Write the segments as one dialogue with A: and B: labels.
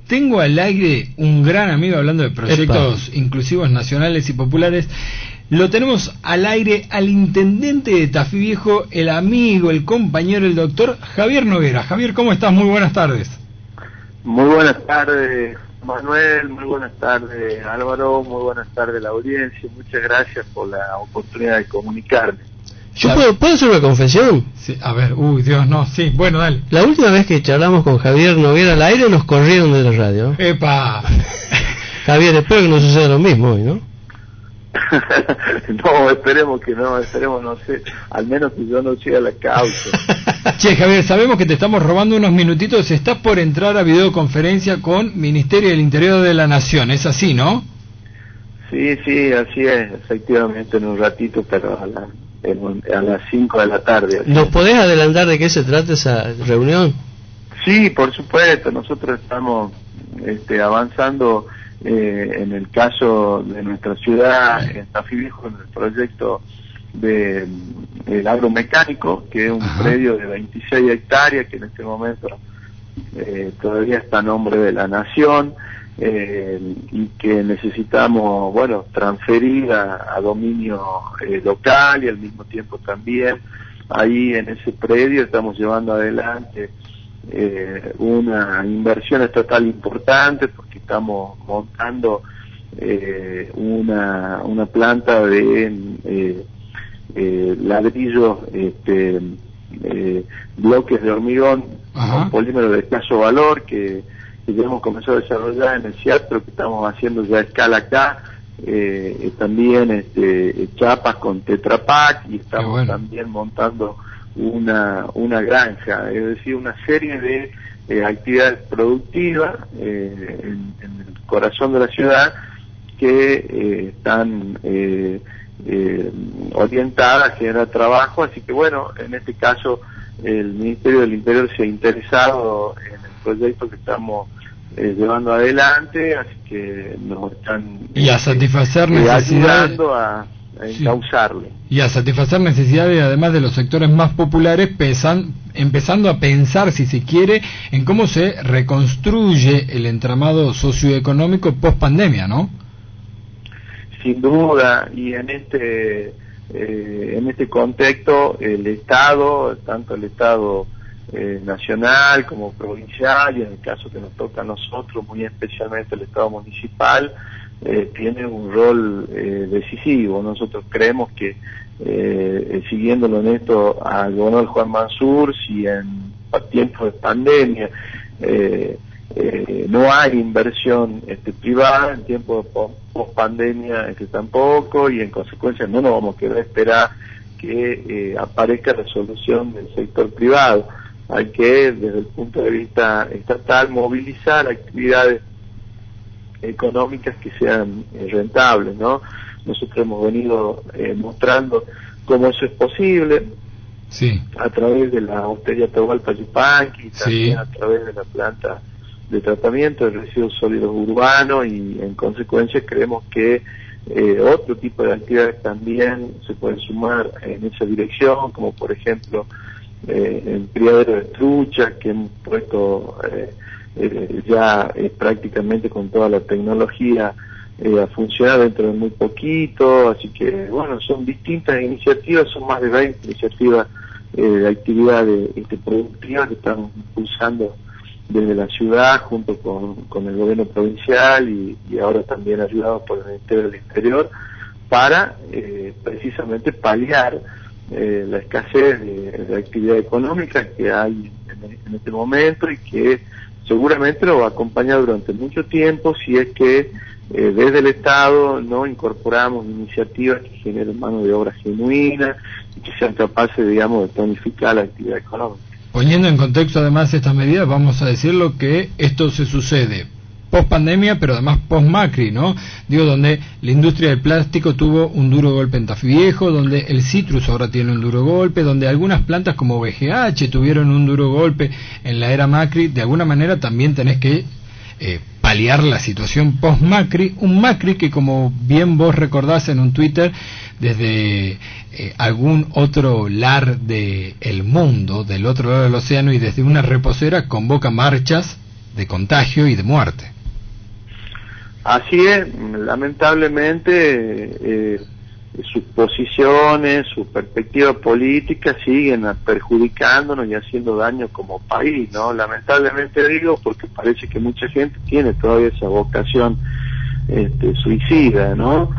A: tengo al aire un gran amigo hablando de proyectos inclusivos nacionales y populares. Lo tenemos al aire al intendente de Tafí Viejo, el amigo, el compañero, el doctor Javier Noguera. Javier, ¿cómo estás? Muy buenas tardes.
B: Muy buenas tardes, Manuel, muy buenas tardes, Álvaro, muy buenas tardes la audiencia. Muchas gracias por la oportunidad de comunicarme.
C: ¿Yo puedo hacer una confesión?
A: Sí, a ver, Dios, no, sí, bueno, dale.
C: La última vez que charlamos con Javier Noguera al aire nos corrieron de la radio.
A: ¡Epa!
C: Javier, espero que no suceda lo mismo hoy, ¿no?
B: No, esperemos que no, no sé, al menos que yo no siga la causa.
A: Che, Javier, sabemos que te estamos robando unos minutitos, estás por entrar a videoconferencia con Ministerio del Interior de la Nación, ¿es así, no?
B: Sí, así es, efectivamente, en un ratito, pero a las 5 de la tarde.
C: ¿Nos podés adelantar de qué se trata esa reunión?
B: Sí, por supuesto, nosotros estamos avanzando en el caso de nuestra ciudad, en Tafí Viejo, en el proyecto del agromecánico, que es un predio de 26 hectáreas que en este momento todavía está a nombre de la nación, y que necesitamos, transferir a dominio local, y al mismo tiempo también ahí en ese predio estamos llevando adelante una inversión estatal importante, porque estamos montando una planta de ladrillos, bloques de hormigón con polímero de escaso valor que ya hemos comenzado a desarrollar en el CIAT, pero que estamos haciendo ya a escala acá. También chapas con Tetra Pak, y estamos también montando una granja, es decir, una serie de actividades productivas en el corazón de la ciudad que están orientadas a generar trabajo. Así que en este caso el Ministerio del Interior se ha interesado en el proyecto que estamos llevando adelante, así que nos están
A: a satisfacer
B: ayudando a encauzarle.
A: Y a satisfacer necesidades, además de los sectores más populares, empezando a pensar, si se quiere, en cómo se reconstruye el entramado socioeconómico post pandemia, ¿no?
B: Sin duda, y en este contexto el Estado, tanto el Estado nacional como provincial, y en el caso que nos toca a nosotros, muy especialmente el Estado municipal, tiene un rol decisivo. Nosotros creemos que, siguiéndolo en esto al gobernador Juan Mansur, si en tiempos de pandemia no hay inversión privada, en tiempos de post-pandemia tampoco, y en consecuencia no nos vamos a querer esperar que aparezca la solución del sector privado. Hay que, desde el punto de vista estatal, movilizar actividades económicas que sean rentables, ¿no? Nosotros hemos venido mostrando cómo eso es posible, a través de la hostería Atahualpa Yupanqui, y también a través de la planta de tratamiento de residuos sólidos urbanos, y en consecuencia creemos que otro tipo de actividades también se pueden sumar en esa dirección, como por ejemplo el criadero de truchas, que hemos puesto ya prácticamente con toda la tecnología a funcionar dentro de muy poquito. Así que son distintas iniciativas, son más de 20 iniciativas de actividades productivas que estamos impulsando desde la ciudad junto con el gobierno provincial, y ahora también ayudados por el Ministerio del Interior, para precisamente paliar la escasez de actividad económica que hay en este momento, y que seguramente lo va a acompañar durante mucho tiempo si es que desde el Estado no incorporamos iniciativas que generen mano de obra genuina y que sean capaces, digamos, de tonificar la actividad económica.
A: Poniendo en contexto además estas medidas, vamos a decirlo que esto se sucede post pandemia, pero además post Macri, ¿no? Digo, donde la industria del plástico tuvo un duro golpe en Tafí Viejo, donde el citrus ahora tiene un duro golpe, donde algunas plantas como BGH tuvieron un duro golpe en la era Macri. De alguna manera también tenés que paliar la situación post Macri, un Macri que, como bien vos recordás en un Twitter, desde algún otro lar del mundo, del otro lado del océano, y desde una reposera convoca marchas de contagio y de muerte.
B: Así es, lamentablemente sus posiciones, su perspectiva política siguen perjudicándonos y haciendo daño como país, ¿no? Lamentablemente digo porque parece que mucha gente tiene todavía esa vocación suicida, ¿no?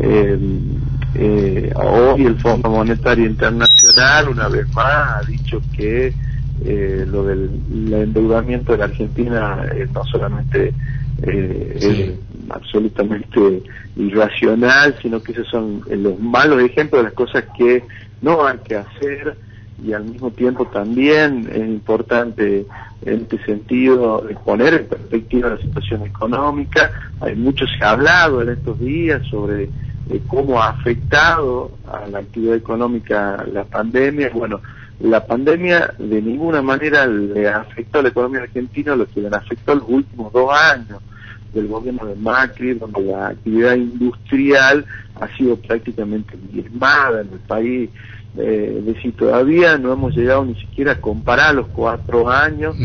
B: Hoy el Fondo Monetario Internacional una vez más ha dicho que lo del endeudamiento de la Argentina no solamente es absolutamente irracional, sino que esos son los malos ejemplos de las cosas que no hay que hacer, y al mismo tiempo también es importante en este sentido poner en perspectiva la situación económica. Hay mucho se ha hablado en estos días sobre cómo ha afectado a la actividad económica la pandemia. Bueno, la pandemia de ninguna manera le afectó a la economía argentina lo que le afectó los últimos 2 años del gobierno de Macri, donde la actividad industrial ha sido prácticamente diezmada en el país. Es decir, todavía no hemos llegado ni siquiera a comparar los 4 años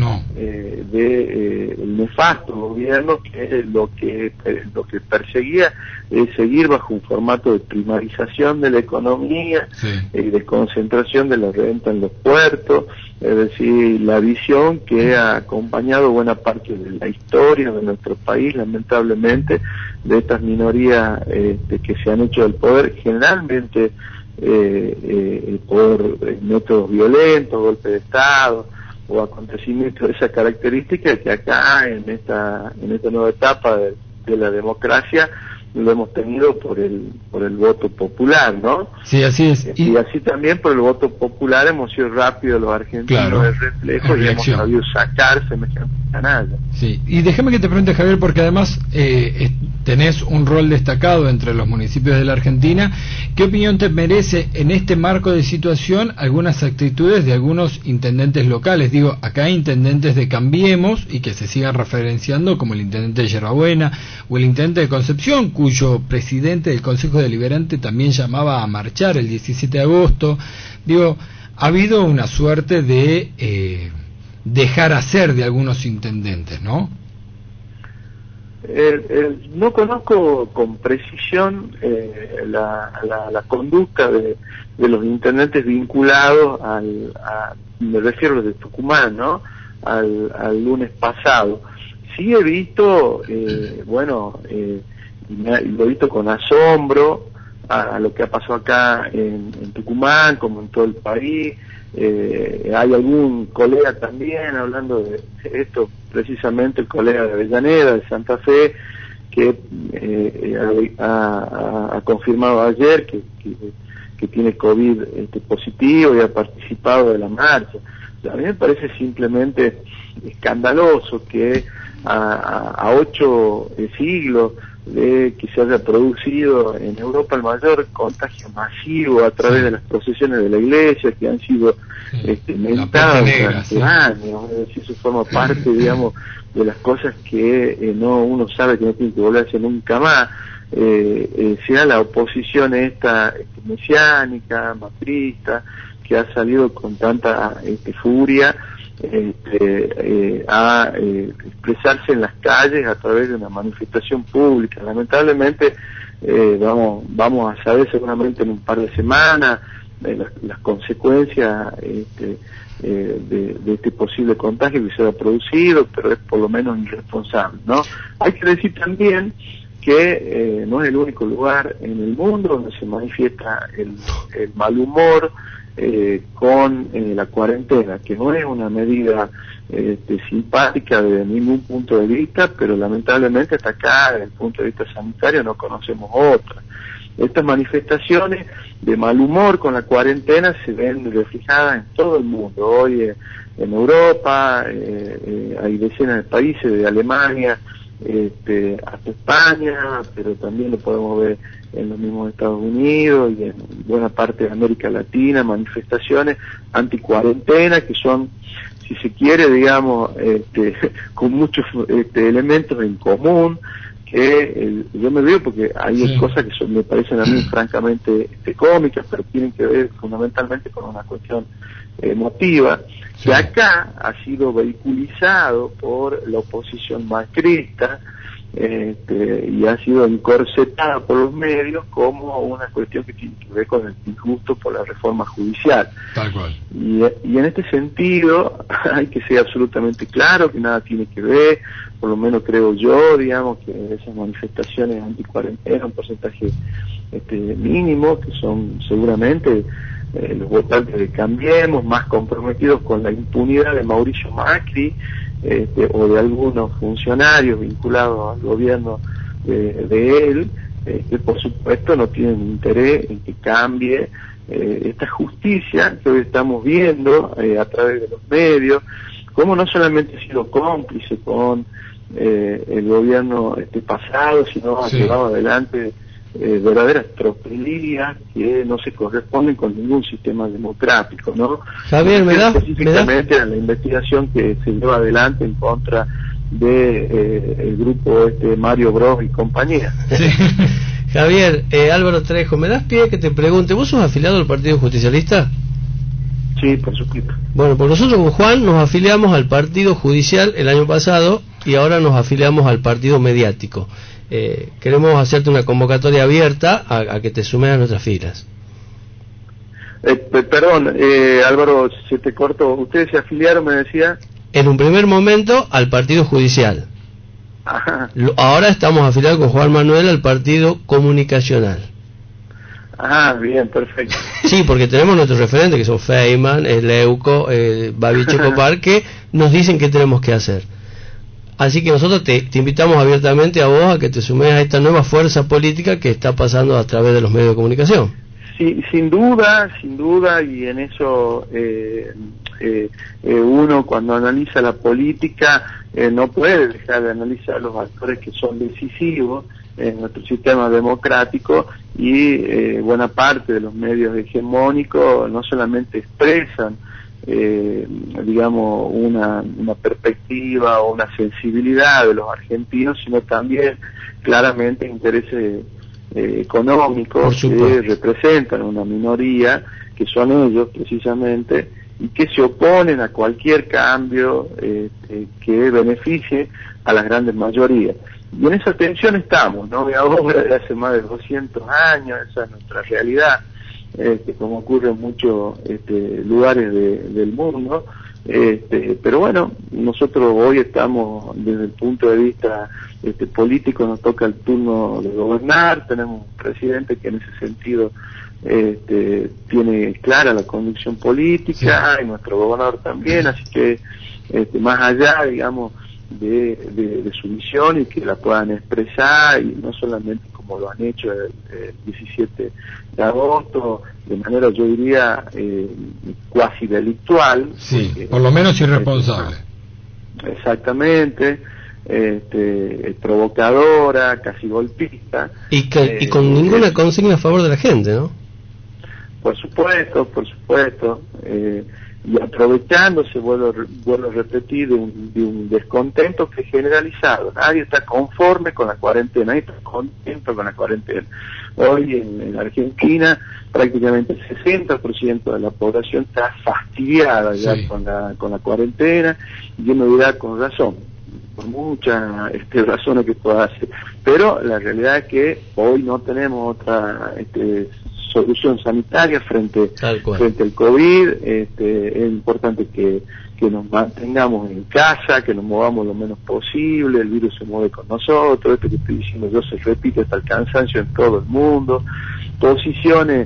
B: el nefasto gobierno, que lo que perseguía es seguir bajo un formato de primarización de la economía, de concentración de la renta en los puertos. Es decir, la visión que ha acompañado buena parte de la historia de nuestro país, lamentablemente, de estas minorías que se han hecho del poder, generalmente por métodos violentos, golpe de Estado o acontecimientos de esa característica, que acá en esta nueva etapa de la democracia lo hemos tenido por el voto popular, ¿no?
A: Sí, así es.
B: Y así también por el voto popular hemos sido rápidos los argentinos, claro, de reflejo, y hemos sabido sacar semejante canalla.
A: Sí, y déjame que te pregunte, Javier, porque además tenés un rol destacado entre los municipios de la Argentina. ¿Qué opinión te merece en este marco de situación algunas actitudes de algunos intendentes locales? Digo, acá hay intendentes de Cambiemos, y que se sigan referenciando, como el intendente de Yerbabuena o el intendente de Concepción, cuyo presidente del Consejo Deliberante también llamaba a marchar el 17 de agosto. Digo, ha habido una suerte de dejar hacer de algunos intendentes, ¿no?
B: No conozco con precisión la conducta de los intendentes vinculados me refiero a los de Tucumán, ¿no? Al lunes pasado. Sí he visto, lo he visto con asombro a lo que ha pasado acá en Tucumán, como en todo el país. Hay algún colega también hablando de esto, precisamente el colega de Avellaneda, de Santa Fe, que ha confirmado ayer que tiene COVID positivo y ha participado de la marcha. O sea, a mí me parece simplemente escandaloso que a 8 siglos de que se haya producido en Europa el mayor contagio masivo a través de las procesiones de la iglesia, que han sido mentadas durante años. Es decir, eso forma parte, digamos, de las cosas que uno sabe que no tiene que volver a hacer nunca más. Sea la oposición esta mesiánica, macrista, que ha salido con tanta furia a expresarse en las calles a través de una manifestación pública. Lamentablemente vamos a saber seguramente en un par de semanas las consecuencias de este posible contagio que se ha producido, pero es por lo menos irresponsable, ¿no? Hay que decir también que no es el único lugar en el mundo donde se manifiesta el mal humor con la cuarentena, que no es una medida simpática desde ningún punto de vista, pero lamentablemente hasta acá, desde el punto de vista sanitario, no conocemos otra. Estas manifestaciones de mal humor con la cuarentena se ven reflejadas en todo el mundo. Hoy en Europa hay decenas de países, de Alemania hasta España, pero también lo podemos ver en los mismos Estados Unidos y en buena parte de América Latina, manifestaciones anticuarentena que son, si se quiere, digamos, con muchos elementos en común, que yo me veo porque hay cosas que me parecen a mí francamente cómicas, pero tienen que ver fundamentalmente con una cuestión emotiva, que acá ha sido vehiculizado por la oposición macrista, y ha sido encorsetada por los medios como una cuestión que tiene que ver con el disgusto por la reforma judicial.
A: Tal cual.
B: Y en este sentido hay que ser absolutamente claro que nada tiene que ver, por lo menos creo yo, digamos, que esas manifestaciones anticuarentena, un porcentaje mínimo, que son seguramente los votantes de Cambiemos, más comprometidos con la impunidad de Mauricio Macri, o de algunos funcionarios vinculados al gobierno de él, que por supuesto no tienen interés en que cambie esta justicia que hoy estamos viendo a través de los medios, como no solamente ha sido cómplice con el gobierno pasado, sino ha llevado adelante verdaderas tropelías que no se corresponden con ningún sistema democrático, ¿no?
C: Javier,
B: específicamente a la investigación que se lleva adelante en contra de el grupo Mario Bros y compañía.
C: Sí. Javier, Álvaro Trejo, ¿me das pie que te pregunte, vos sos afiliado al Partido Justicialista?
B: Sí, por supuesto.
C: Bueno, pues nosotros con Juan nos afiliamos al Partido Judicial el año pasado y ahora nos afiliamos al Partido Mediático. Queremos hacerte una convocatoria abierta a que te sumes a nuestras filas.
B: Perdón, Álvaro, se te cortó. ¿Ustedes se afiliaron, me decía?
C: En un primer momento al Partido Judicial.
B: Ajá.
C: Ahora estamos afiliados con Juan Manuel al Partido Comunicacional.
B: Ah, bien, perfecto.
C: Sí, porque tenemos nuestros referentes que son Feynman, Leuco, Babi Checopar, que nos dicen qué tenemos que hacer. Así que nosotros te invitamos abiertamente a vos a que te sumes a esta nueva fuerza política que está pasando a través de los medios de comunicación.
B: Sí, sin duda, y en eso uno cuando analiza la política no puede dejar de analizar los actores que son decisivos en nuestro sistema democrático, y buena parte de los medios hegemónicos no solamente expresan digamos una perspectiva o una sensibilidad de los argentinos, sino también claramente intereses económicos que representan una minoría, que son ellos precisamente, y que se oponen a cualquier cambio que beneficie a las grandes mayorías. Y en esa tensión estamos, ¿no? De ahora, de hace más de 200 años, esa es nuestra realidad, como ocurre en muchos lugares del mundo, pero bueno, nosotros hoy estamos, desde el punto de vista político, nos toca el turno de gobernar, tenemos un presidente que en ese sentido tiene clara la convicción política, y nuestro gobernador también, así que más allá, digamos, de su visión, y que la puedan expresar, y no solamente como lo han hecho el 17 de agosto, de manera, yo diría, cuasi delictual.
A: Sí, por lo menos irresponsable.
B: Exactamente, provocadora, casi golpista.
C: Y con ninguna consigna a favor de la gente, ¿no?
B: Por supuesto, y aprovechándose, vuelvo a repetir, de un descontento que es generalizado. Nadie está conforme con la cuarentena, nadie está contento con la cuarentena. Hoy en Argentina prácticamente el 60% de la población está fastidiada ya con la cuarentena, y uno dirá con razón, por muchas razones que pueda hacer, pero la realidad es que hoy no tenemos otra solución sanitaria frente al COVID. Es importante que nos mantengamos en casa, que nos movamos lo menos posible, el virus se mueve con nosotros, esto que estoy diciendo yo se repite hasta el cansancio en todo el mundo, posiciones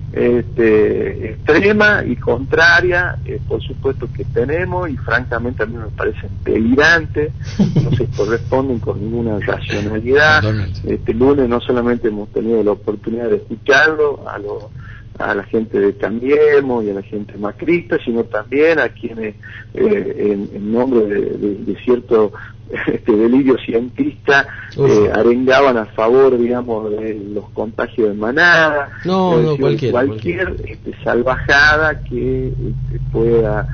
B: extrema y contraria, por supuesto que tenemos, y francamente a mí me parecen delirantes, no se corresponden con ninguna racionalidad. Este lunes no solamente hemos tenido la oportunidad de escucharlo a la gente de Cambiemos y a la gente macrista, sino también a quienes en nombre de cierto delirio cientista arengaban a favor, digamos, de los contagios de manada, cualquier salvajada que pueda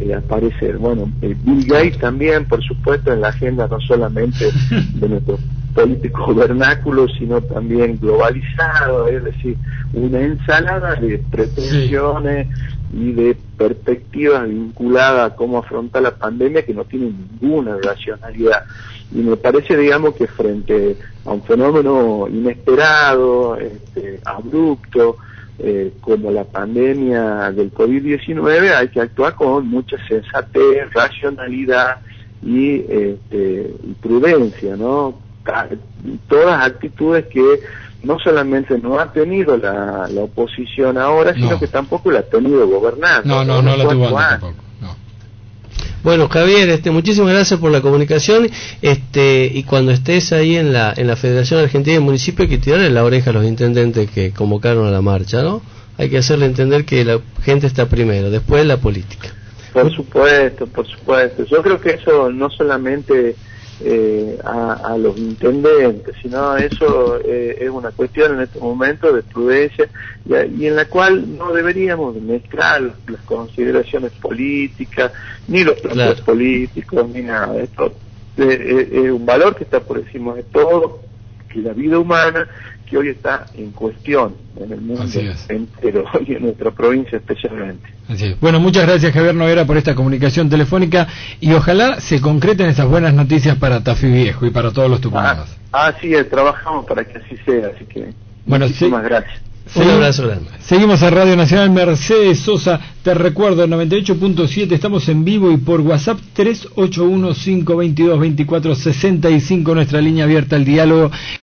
B: aparecer. Bueno, Bill Gates también, por supuesto, en la agenda no solamente de nuestro político vernáculo, sino también globalizado, es decir, una ensalada de pretensiones y de perspectivas vinculadas a cómo afrontar la pandemia que no tiene ninguna racionalidad. Y me parece, digamos, que frente a un fenómeno inesperado, abrupto, como la pandemia del COVID-19, hay que actuar con mucha sensatez, racionalidad y prudencia, ¿no? Todas actitudes que no solamente no ha tenido la oposición ahora, sino que tampoco la ha tenido gobernando.
A: No la tuvo antes tampoco. No.
C: Bueno, Javier, muchísimas gracias por la comunicación, y cuando estés ahí en la Federación Argentina de Municipios, hay que tirarle la oreja a los intendentes que convocaron a la marcha, ¿no? Hay que hacerle entender que la gente está primero, después la política.
B: Por supuesto. Yo creo que eso no solamente a los intendentes, sino eso es una cuestión en este momento de prudencia y en la cual no deberíamos mezclar las consideraciones políticas, ni los propios políticos, ni nada. Esto es un valor que está por encima de todo, que la vida humana, que hoy está en cuestión en el mundo entero y en nuestra provincia especialmente.
A: Así es. Bueno, muchas gracias, Javier Noguera, por esta comunicación telefónica y ojalá se concreten esas buenas noticias para Tafí Viejo y para todos los tucumanos.
B: Así es, trabajamos para que así sea, así que
A: bueno,
B: muchísimas gracias.
C: Un abrazo grande.
A: Seguimos en Radio Nacional. Mercedes Sosa, te recuerdo, 98.7, estamos en vivo y por WhatsApp 381-522-2465, nuestra línea abierta al diálogo.